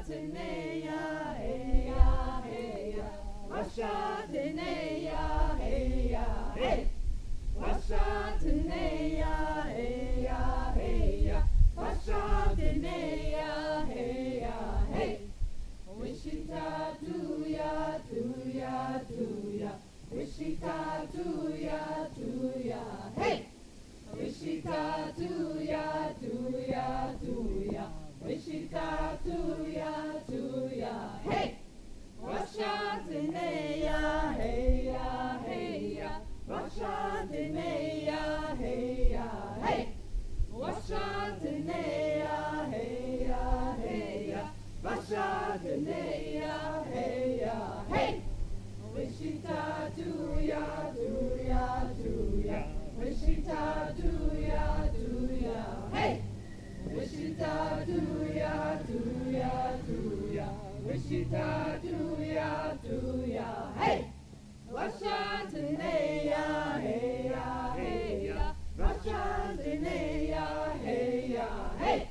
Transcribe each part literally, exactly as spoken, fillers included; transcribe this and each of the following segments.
Washateneya, hey ya, hey ya. Washateneya, hey ya, hey. Washateneya, hey ya, hey ya. Washateneya, hey ya, hey. Wishita tuya, tuya, tuya. Wishita tuya, tuya, hey. Wishita tuya, tuya, tuya. Wishita tuya, tuya, hey. Washateneya, hey ya, hey ya. Washateneya, hey ya, hey. Washateneya, hey ya, hey ya. Washateneya, hey ya, hey. Wishita tuya, tuya, tuya. Wishita tuya, tuya, hey. Wishita tuya, tuya, tuya. Wishita tuya, tuya, hey. Washateneya, hey ya, hey ya. Washateneya, hey ya, hey.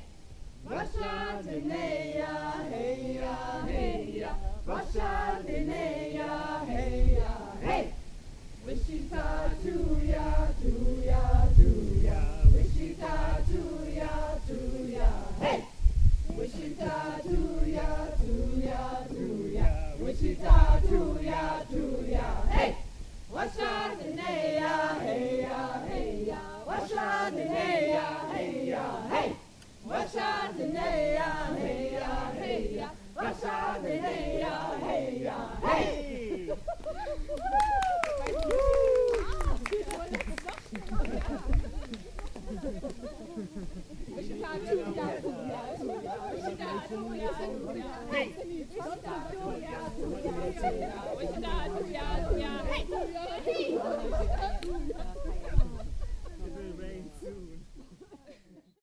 Washateneya, hey ya, hey ya. Washateneya, hey ya, hey. Wishita tuya, tuya, tuya. Wishita tuya, tuya, hey. Wishita tuya, tuya, tuya. Wishita tuya, tuya, hey. Washateneya, hey ya, hey ya. Washateneya, hey ya, hey. Washateneya, hey ya, hey ya. Washateneya, hey ya, hey. Hey!